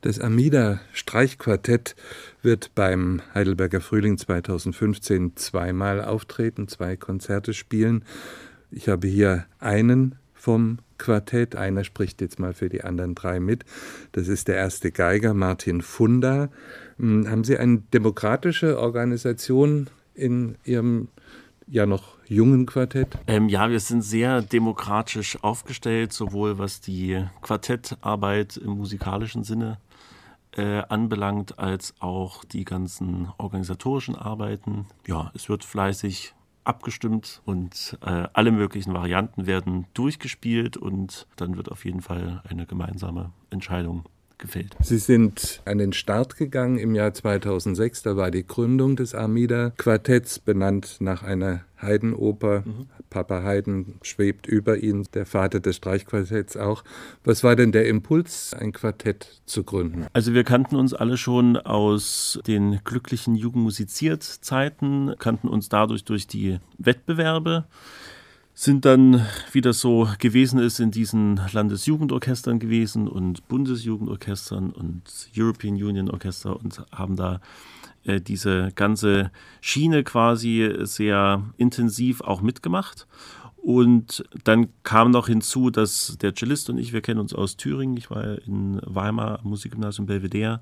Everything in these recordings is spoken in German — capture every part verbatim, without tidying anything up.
Das Armida-Streichquartett wird beim Heidelberger Frühling zweitausendfünfzehn zweimal auftreten, zwei Konzerte spielen. Ich habe hier einen vom Quartett. Einer spricht jetzt mal für die anderen drei mit. Das ist der erste Geiger, Martin Funda. Haben Sie eine demokratische Organisation in Ihrem ja noch jungen Quartett? Ähm, ja, wir sind sehr demokratisch aufgestellt, sowohl was die Quartettarbeit im musikalischen Sinne äh, anbelangt, als auch die ganzen organisatorischen Arbeiten. Ja, es wird fleißig abgestimmt und äh, alle möglichen Varianten werden durchgespielt und dann wird auf jeden Fall eine gemeinsame Entscheidung gefällt. Sie sind an den Start gegangen im Jahr zweitausendsechs, da war die Gründung des Armida-Quartetts, benannt nach einer Haydn-Oper. Mhm. Papa Haydn schwebt über ihn, der Vater des Streichquartetts auch. Was war denn der Impuls, ein Quartett zu gründen? Also wir kannten uns alle schon aus den glücklichen Jugendmusiziert-Zeiten, kannten uns dadurch durch die Wettbewerbe, sind dann, wie das so gewesen ist, in diesen Landesjugendorchestern gewesen und Bundesjugendorchestern und European Union Orchester und haben da äh, diese ganze Schiene quasi sehr intensiv auch mitgemacht. Und dann kam noch hinzu, dass der Cellist und ich, wir kennen uns aus Thüringen, ich war in Weimar am Musikgymnasium Belvedere.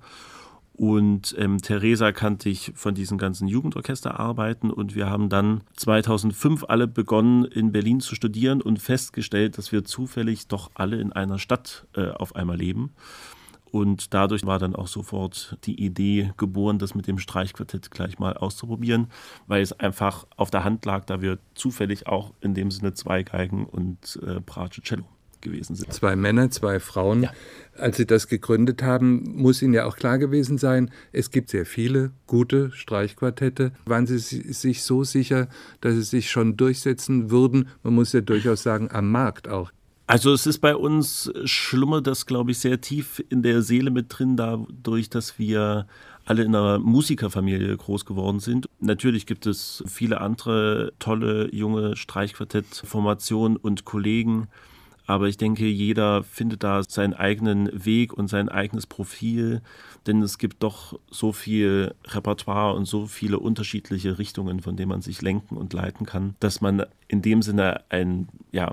Und ähm, Theresa kannte ich von diesen ganzen Jugendorchesterarbeiten und wir haben dann zweitausendfünf alle begonnen, in Berlin zu studieren und festgestellt, dass wir zufällig doch alle in einer Stadt äh, auf einmal leben. Und dadurch war dann auch sofort die Idee geboren, das mit dem Streichquartett gleich mal auszuprobieren, weil es einfach auf der Hand lag, da wir zufällig auch in dem Sinne zwei Geigen und äh, Bratsche Cello gewesen sind. Zwei Männer, zwei Frauen. Ja. Als Sie das gegründet haben, muss Ihnen ja auch klar gewesen sein, es gibt sehr viele gute Streichquartette. Waren Sie sich so sicher, dass Sie sich schon durchsetzen würden? Man muss ja durchaus sagen, am Markt auch. Also es ist bei uns, schlummert das, glaube ich, sehr tief in der Seele mit drin, dadurch, dass wir alle in einer Musikerfamilie groß geworden sind. Natürlich gibt es viele andere tolle junge Streichquartettformationen und Kollegen, aber ich denke, jeder findet da seinen eigenen Weg und sein eigenes Profil, denn es gibt doch so viel Repertoire und so viele unterschiedliche Richtungen, von denen man sich lenken und leiten kann, dass man in dem Sinne ein ja,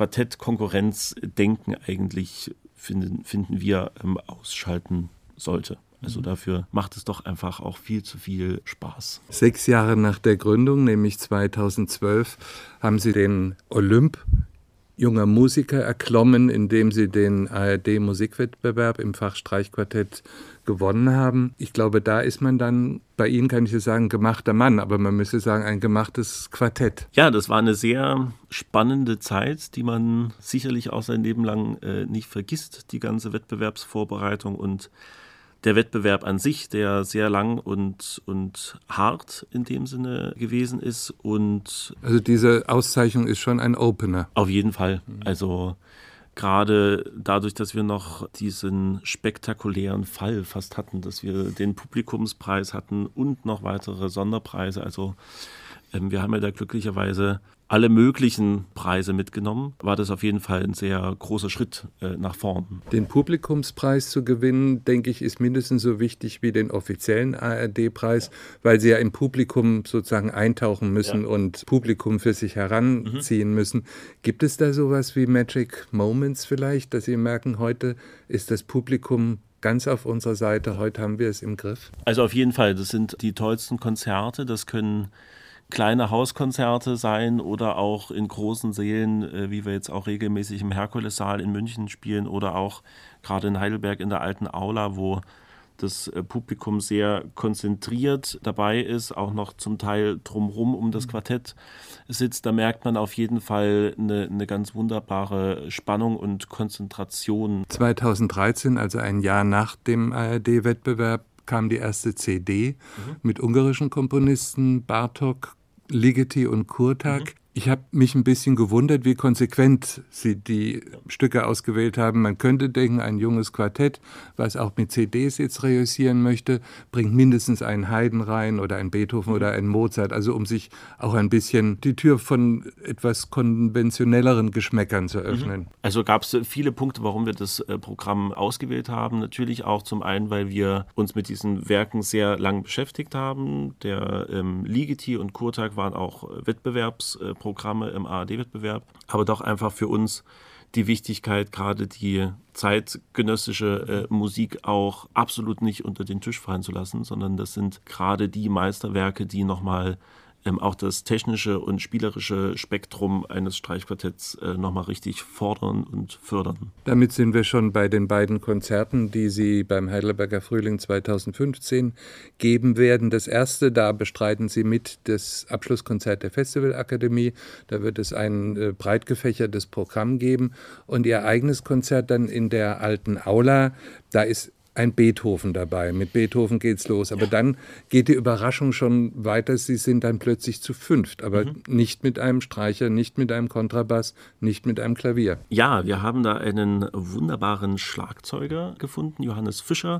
Quartett-Konkurrenz-Denken eigentlich finden, finden wir ähm, ausschalten sollte. Also dafür macht es doch einfach auch viel zu viel Spaß. Sechs Jahre nach der Gründung, nämlich zweitausendzwölf, haben Sie den Olymp junger Musiker erklommen, indem Sie den A R D-Musikwettbewerb im Fach Streichquartett gewonnen haben. Ich glaube, da ist man dann, bei Ihnen kann ich ja sagen, gemachter Mann, aber man müsste sagen, ein gemachtes Quartett. Ja, das war eine sehr spannende Zeit, die man sicherlich auch sein Leben lang äh, nicht vergisst, die ganze Wettbewerbsvorbereitung und der Wettbewerb an sich, der sehr lang und, und hart in dem Sinne gewesen ist. Und also diese Auszeichnung ist schon ein Opener. Auf jeden Fall. Also gerade dadurch, dass wir noch diesen spektakulären Fall fast hatten, dass wir den Publikumspreis hatten und noch weitere Sonderpreise. Also ähm, wir haben ja da glücklicherweise alle möglichen Preise mitgenommen, war das auf jeden Fall ein sehr großer Schritt äh, nach vorn. Den Publikumspreis zu gewinnen, denke ich, ist mindestens so wichtig wie den offiziellen A R D-Preis, weil Sie ja im Publikum sozusagen eintauchen müssen ja. und Publikum für sich heranziehen mhm. müssen. Gibt es da sowas wie Magic Moments vielleicht, dass Sie merken, heute ist das Publikum ganz auf unserer Seite, heute haben wir es im Griff? Also auf jeden Fall, das sind die tollsten Konzerte, das können kleine Hauskonzerte sein oder auch in großen Sälen, wie wir jetzt auch regelmäßig im Herkulessaal in München spielen oder auch gerade in Heidelberg in der alten Aula, wo das Publikum sehr konzentriert dabei ist, auch noch zum Teil drumherum um das Quartett sitzt. Da merkt man auf jeden Fall eine, eine ganz wunderbare Spannung und Konzentration. zweitausenddreizehn, also ein Jahr nach dem A R D-Wettbewerb, kam die erste C D mhm. mit ungarischen Komponisten, Bartók, Ligeti und Kurtág. Mhm. Ich habe mich ein bisschen gewundert, wie konsequent Sie die Stücke ausgewählt haben. Man könnte denken, ein junges Quartett, was auch mit C Ds jetzt reüssieren möchte, bringt mindestens einen Haydn rein oder einen Beethoven oder einen Mozart, also um sich auch ein bisschen die Tür von etwas konventionelleren Geschmäckern zu öffnen. Also gab es viele Punkte, warum wir das äh, Programm ausgewählt haben. Natürlich auch zum einen, weil wir uns mit diesen Werken sehr lang beschäftigt haben. Der ähm, Ligeti und Kurtag waren auch äh, Wettbewerbsprogramme im A R D-Wettbewerb, aber doch einfach für uns die Wichtigkeit, gerade die zeitgenössische äh, Musik auch absolut nicht unter den Tisch fallen zu lassen, sondern das sind gerade die Meisterwerke, die nochmal ähm, auch das technische und spielerische Spektrum eines Streichquartetts äh, nochmal richtig fordern und fördern. Damit sind wir schon bei den beiden Konzerten, die Sie beim Heidelberger Frühling zweitausendfünfzehn geben werden. Das erste, da bestreiten Sie mit das Abschlusskonzert der Festivalakademie. Da wird es ein äh, breit gefächertes Programm geben. Und Ihr eigenes Konzert dann in der alten Aula, da ist ein Beethoven dabei. Mit Beethoven geht's los. Aber dann geht die Überraschung schon weiter. Sie sind dann plötzlich zu fünft, aber mhm. nicht mit einem Streicher, nicht mit einem Kontrabass, nicht mit einem Klavier. Ja, wir haben da einen wunderbaren Schlagzeuger gefunden, Johannes Fischer,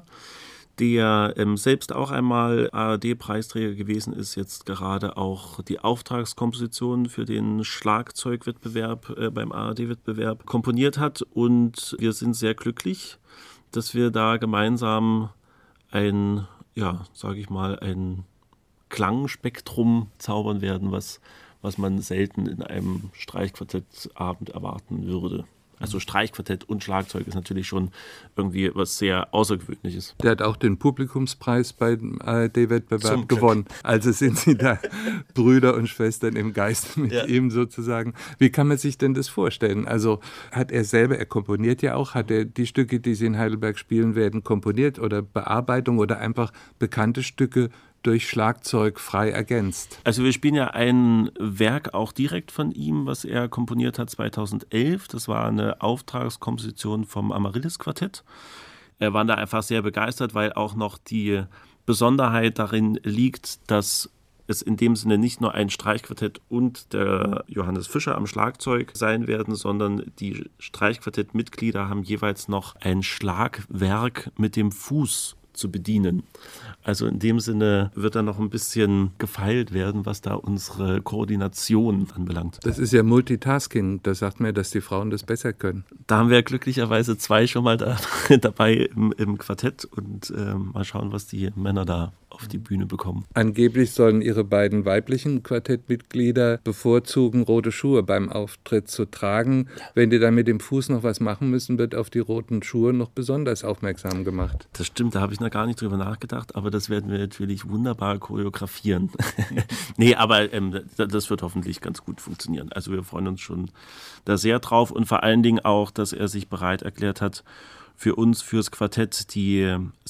der ähm, selbst auch einmal A R D-Preisträger gewesen ist, jetzt gerade auch die Auftragskomposition für den Schlagzeugwettbewerb äh, beim A R D-Wettbewerb komponiert hat. Und wir sind sehr glücklich, dass wir da gemeinsam ein, ja, sage ich mal, ein Klangspektrum zaubern werden, was, was man selten in einem Streichquartettabend erwarten würde. Also Streichquartett und Schlagzeug ist natürlich schon irgendwie was sehr Außergewöhnliches. Der hat auch den Publikumspreis beim A R D-Wettbewerb gewonnen. Also sind Sie da Brüder und Schwestern im Geiste mit ja. ihm sozusagen. Wie kann man sich denn das vorstellen? Also hat er selber, er komponiert ja auch, hat er die Stücke, die Sie in Heidelberg spielen werden, komponiert oder Bearbeitung oder einfach bekannte Stücke durch Schlagzeug frei ergänzt? Also wir spielen ja ein Werk auch direkt von ihm, was er komponiert hat zweitausendelf. Das war eine Auftragskomposition vom Amaryllis-Quartett. Wir waren da einfach sehr begeistert, weil auch noch die Besonderheit darin liegt, dass es in dem Sinne nicht nur ein Streichquartett und der Johannes Fischer am Schlagzeug sein werden, sondern die Streichquartettmitglieder haben jeweils noch ein Schlagwerk mit dem Fuß zu bedienen. Also in dem Sinne wird da noch ein bisschen gefeilt werden, was da unsere Koordination anbelangt. Das ist ja Multitasking, da sagt man ja, dass die Frauen das besser können. Da haben wir glücklicherweise zwei schon mal da, dabei im, im Quartett und äh, mal schauen, was die Männer da auf die Bühne bekommen. Angeblich sollen Ihre beiden weiblichen Quartettmitglieder bevorzugen, rote Schuhe beim Auftritt zu tragen. Ja. Wenn die dann mit dem Fuß noch was machen müssen, wird auf die roten Schuhe noch besonders aufmerksam gemacht. Das stimmt, da habe ich noch gar nicht drüber nachgedacht, aber das werden wir natürlich wunderbar choreografieren. Nee, aber ähm, das wird hoffentlich ganz gut funktionieren. Also wir freuen uns schon da sehr drauf und vor allen Dingen auch, dass er sich bereit erklärt hat, für uns, fürs Quartett, die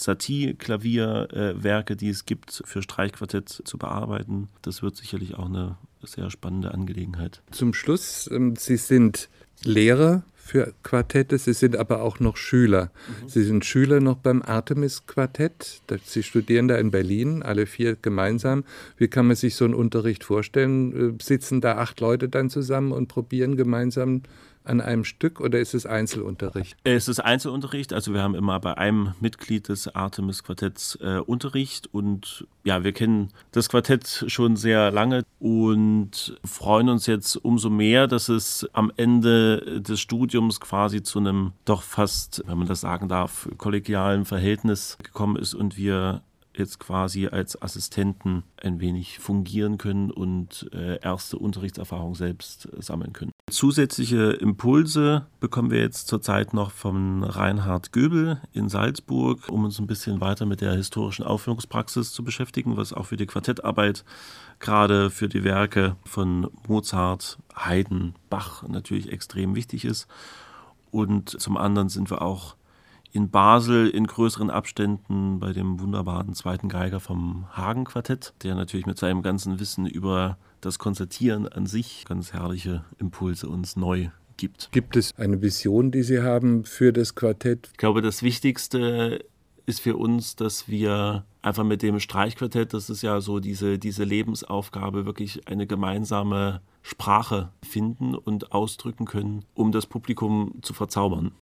Satie-Klavierwerke, äh, die es gibt, für Streichquartett zu bearbeiten. Das wird sicherlich auch eine sehr spannende Angelegenheit. Zum Schluss, ähm, Sie sind Lehrer für Quartette, Sie sind aber auch noch Schüler. Mhm. Sie sind Schüler noch beim Artemis-Quartett. Sie studieren da in Berlin, alle vier gemeinsam. Wie kann man sich so einen Unterricht vorstellen? Sitzen da acht Leute dann zusammen und probieren gemeinsam an einem Stück oder ist es Einzelunterricht? Es ist Einzelunterricht, also wir haben immer bei einem Mitglied des Artemis-Quartetts äh, Unterricht und ja, wir kennen das Quartett schon sehr lange und freuen uns jetzt umso mehr, dass es am Ende des Studiums quasi zu einem doch fast, wenn man das sagen darf, kollegialen Verhältnis gekommen ist und wir jetzt quasi als Assistenten ein wenig fungieren können und äh, erste Unterrichtserfahrung selbst äh, sammeln können. Zusätzliche Impulse bekommen wir jetzt zurzeit noch von Reinhard Göbel in Salzburg, um uns ein bisschen weiter mit der historischen Aufführungspraxis zu beschäftigen, was auch für die Quartettarbeit, gerade für die Werke von Mozart, Haydn, Bach natürlich extrem wichtig ist. Und zum anderen sind wir auch in Basel in größeren Abständen bei dem wunderbaren zweiten Geiger vom Hagen-Quartett, der natürlich mit seinem ganzen Wissen über das Konzertieren an sich ganz herrliche Impulse uns neu gibt. Gibt es eine Vision, die Sie haben für das Quartett? Ich glaube, das Wichtigste ist für uns, dass wir einfach mit dem Streichquartett, das ist ja so diese, diese Lebensaufgabe, wirklich eine gemeinsame Sprache finden und ausdrücken können, um das Publikum zu verzaubern.